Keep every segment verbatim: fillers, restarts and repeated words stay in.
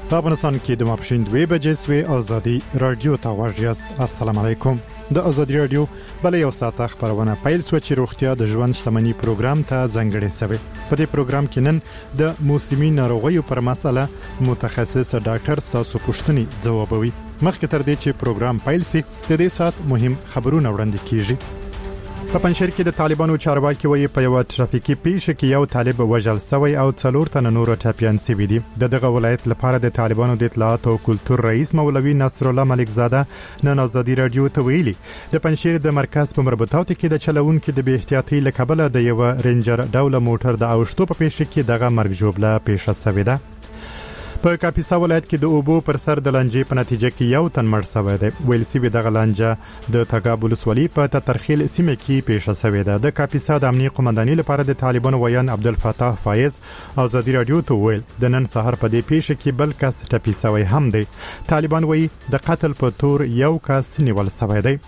په افغانستان کې د ماپښین دوه بجې سوي ازادي رادیو ته واژیاست. السلام علیکم. د ازادي رادیو بل یو ساعت خبرونه پیل سو چې روغتیا د ژوند شتمنۍ پروګرام ته ځانګړی شوی. په دې پروګرام کې نن د موسمي ناروغیو پر مسله متخصص ډاکټر تاسو پوښتنې ځوابوي. مخکې تر دې چې پروګرام پیل شي د دې ساعت مهم خبرونه وړاندې کیږي. په پنځشیر کې د طالبانو چارواکي وایي په یو ترافیکي پیښه کې یو طالب وژل شوی او څلور تنه نور ټپیان شوي دي. د دغه ولایت لپاره د طالبانو د اطلاعات او کلتور رئیس مولوي نصر الله ملک زاده نن ازادي رادیو ته ویلي د پنځشیر د مرکز په مربوطاتو کې د چلوونکو د بې احتیاطۍ له کبله د یو رینجر ډوله موټر د اوښتو په پیښه کې دغه مرګ ژوبله پیښه شوې ده. په کاپیسا ولایت کې د اوبو پر سر د لانجې په نتیجه کې یو تن مړ شوی دی. ویل شوی دغه لانجه د تګاب ولسوالۍ په تترخیل سیمه کې پیښه شوې ده. د کاپیسا د امنیت قومندانۍ لپاره د طالبانو ویان عبدالفتاح فایز ازادي رادیو ته ویل د نن سهار په دې پیښه کې بل کس ټپي شوی هم دی. طالبان وایي د قتل په تور یو کس نیول شوی دی.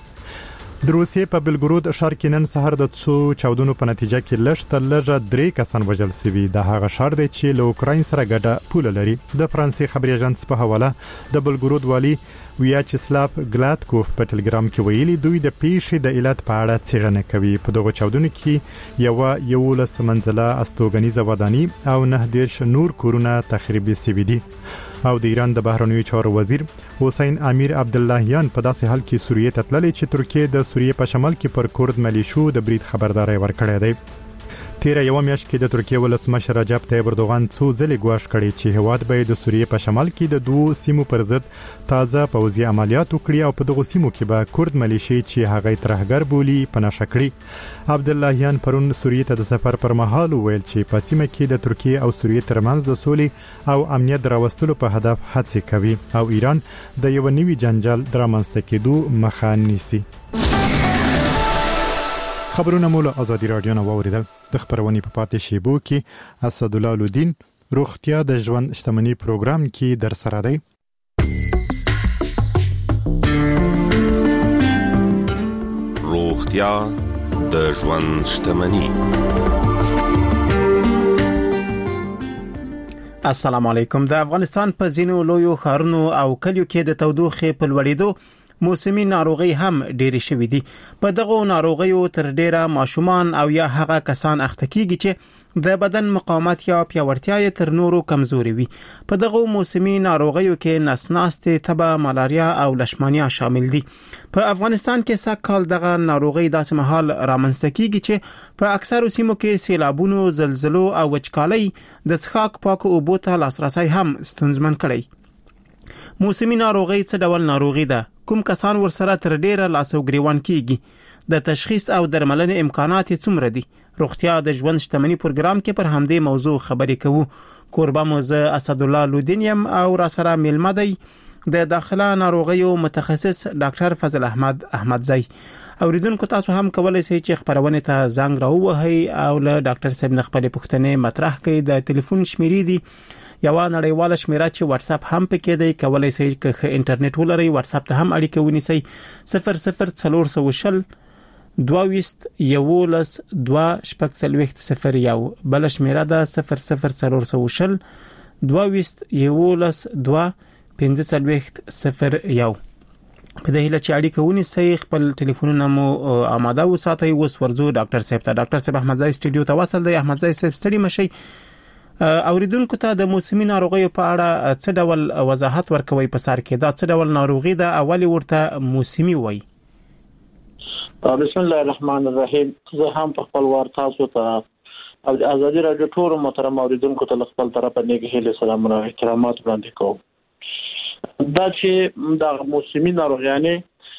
د روسیې په بلګرود ښار کې نن سهار د څو چاودنو په نتیجه کې لږ تر لږه درې کسان وژل شوي. د هغه ښار دی چې له اوکراین سره ګډه پوله لري. د فرانسې خبري اژانس په حواله د بلګرود والي ویاچسلاف ګلاتکوف په ټلګرام کې ویلي دوی د پیښې د علت په اړه څېړنه کوي. په دغه چاودنو کې یو یولس منزله استوګنیزه وداني او نه دیرش نور کورونه تخریب شوي دي. او د ایران د بهرنیو چارو وزیر حسین امیر عبداللهیان په داسې حال کې سوریې ته تللی چې ترکیه د سوریې په شمال کې پر کورد ملیشو د برید خبرداري ورکړې ده. تیر یو میاشت کې د ترکیه ولسمشر رجب طیب اردوغان څو ځلې ګواښ کړی چې هواد به د سوریې په شمال کې د دوه سیمو پر ضد تازه پوځي عملیات وکړي او په دغه سیمو کې به کورد ملیشي چې هغه ترهګر بولی پناه کړي. عبداللهیان پرون سوریې ته د سفر پر مهال ویل چې په سیمه کې د ترکیه او سوریې ترمنځ د سولې او امنیت راوستلو په هدف هڅې کوي او ایران د یو نوي جنجال درامنځته کېدو مخه نیسي. خبرونه مول ازادي رادیو نو اوریدل. د خبرونې په پاتې شیبو کې اسد الله الدین روغتیا د ژوند شتمنۍ پروګرام کې در سره دی. روغتیا د ژوند شتمنۍ. السلام علیکم. د افغانستان په ځینو لویو ښارونو او کلیو کې د تودوخې په لوړېدو موسمي ناروغي هم ډېرې شوې دي. په دغه ناروغیو تر ډېره ماشومان او یا هغه کسان اخته کیږي چې د بدن مقاومت یا پیاوړتیا یې تر نورو کمزوري وي. په دغه موسمي ناروغیو کې نسناستې، تبه، ملاریا او لشمانیا شامل دي. په افغانستان کې سږکال دغه ناروغي داسې مهال رامنځته کیږي چې په اکثرو سیمو کې سیلابونو، زلزلو او وچکالۍ د څښاک پاکو اوبو ته لاسرسي هم ستونزمن کړی. موسمي ناروغي څه ډول ناروغي ده؟ کوم کسان ورسره تر ډیره لاس او ګریوان کیږي؟ د تشخیص او درملنې امکانات څومره دي؟ روغتیا د ژوند شتمنۍ پروګرام کې پر همدې موضوع خبرې کوو. کوربه مو زه اسد الله الدین یم او را سره میلمه دی د داخله ناروغیو متخصص ډاکټر فضل احمد احمدزی. اوریدونکو تاسو هم کولای شئ چې خبرونه ته زنګ راووهئ او له ډاکټر صاحب نه خپلې پوښتنې مطرح کړئ. د ټلیفون شمیرې دي یو نړیواله شمیره چې واتس اپ هم پکې دی. کولای شئ چې انټرنیټ ولرئ واتس اپ ته هم اړیکه ونیسئ. صفر صفر څلور سوه شل دوه ویست یولس دوه شپږ څلوېښت صفر یو. بل شمیره ده صفر صفر څلور سوه شل دوه ویست یولس دوه پنځه څلوېښت صفر یو. په دې هیله چې اړیکه ونیسئ خپل ټلیفونونه مو آماده وساتئ. اوس ورځو ډاکټر صاحب ته. ډاکټر صاحب احمدزی سټوډیو ته وصل دی. احمدزی صاحب ستړي مشئ. اوریدونکو ته د موسمي ناروغیو په اړه څه ډول وضاحت ورکوي په سر کې؟ دا څه ډول ناروغي ده؟ اولی ورته موسمي وایي. بسم الله الرحمن الرحیم. زه هم په خپل وار تاسو ته او د ازادي رادیو ټول محترم اوریدونکو ته خپل طرفه نیک هیله سلامونه او احترامات وړاندې کوم. دا چې د موسمي ناروغیانه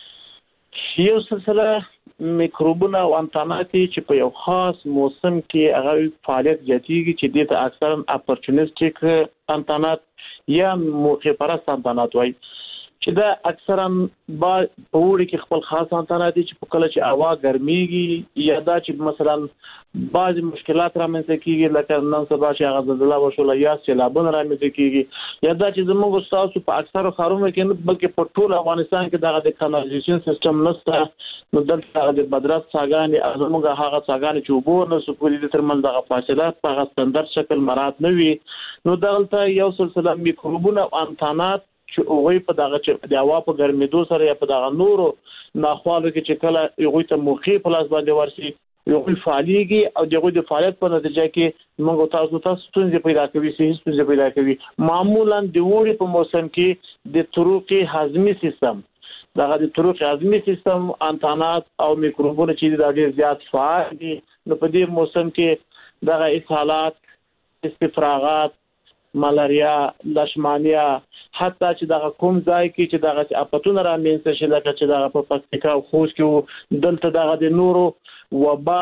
یو سلسله میکروبونه او انتاناتي چې په یو خاص موسم کې هغه فعالیت زیاتېږي چې دې ته اکثرا اپورچونیسټیک انتانات یا موقع پرست انتانات وایي چې دا اکثرا با په وړي کې خپل خاص انتانات چې په کله چې هوا ګرميږي یا دا چې مثلا بعض مشکلات رامنځته کیږي لکه نن سبا چې هغه زلزلہ وشول یا سیلابونه رامنځته کیږي یا دا چې زموږ تاسو په اکثر خارونو کې نه بلکې په ټول افغانستان کې دغه د کانالیزیشن سیستم نشته نو دلته د مدرسې څاګانې زموږ هغه څاګانې چې وبو نه سپوري د ترمن دغه فاصله په ستاندرد شکل مراد نه وي نو دلته یو سلسله میکروبونه او انتانات چې هغه په دغه چې د هوا په ګرمېدو سره یا په دغه نورو ناخوالو کې چې کله هغه ته موخي پلاس باندې ورسي یو فعالیږي او دغه د فعالیت په نتیجه کې موږ تاسو ته ستونزې پیدا کوي سي ستونزې پیدا کوي معمولا د وړي په موسم کې د طرق هضمي سیستم دغه د طرق هضمي سیستم انتانات او میکروبونه چې د ډېر زیات فعال دي نو په دې موسم کې دغه اسهالات استفراغات ملاریا لشمانیا حتی چې دغه کوم ځای کې چې دغه اپتون را مینځ شي لکه چې دغه په پکتیکا او خوست کې دلته دغه د نورو وبا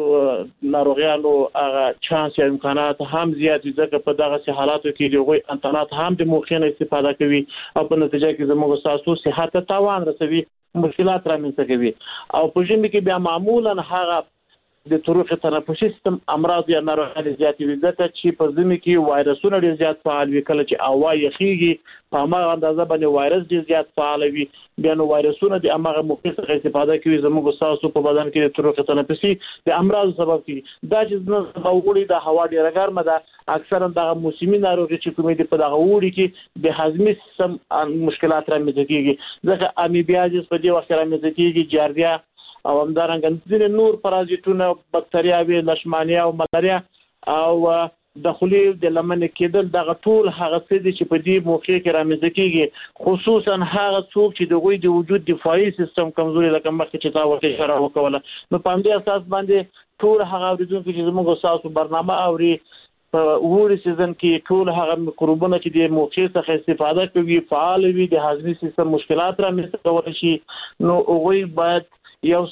ناروغیانو هغه چانس یا امکانات هم زیات دي ځکه په دغه حالاتو کې دغه انتانات هم د موخینه استفاده کوي او په نتیجه کې زموږ اساسو صحت ته تاوان رسوي مشکلات را مینځ کوي او په ژمي کې بیا معمولا هغه د طرق تنفسي سیستم امراض یا ناروغۍ زیات وي ځکه چې په ژمي کې وایرسونه ډېر زیات فعال وي کله چې هوا یخیږي په هغه اندازه باندې وایرس ډېر زیات فعال وي بیا نو وایرسونه د هغه موخې څخه استفاده کوي زموږ اساسو په بدن کې د طرق تنفسي د امراض سبب کیږي دا چې زموږ وړي د هوا ډېر ګرمه ده اکثرا د موسمي ناروغي چې کومې دي په دغه وړي کې د هضمي سیستم مشکلات رامنځته کیږي ځکه امیبیازیس په دې وخت رامنځته کیږي جاردیا او همدارنګه ځینې نور پرازیتونه بکتریاوي لشمانیا او ملاریا او د خولي د لمن کېدل دغه ټول هغه څه دي چې په دې موخې کې رامنځته کیږي خصوصا هغه څوک چې د غوي د وجود دفاعي سیستم کمزوري لکه مخکې چې تا ورته اشاره وکوله نو په دې اساس باندې ټول هغه اوریدونکو چې زموږ اساسو برنامه اوري په وړي سیزن کې ټول هغه میکروبونه چې د موخې څخه استفاده کوي فعال وي د هضمي سیستم مشکلات رامنځته کوي شي نو هغه باید یو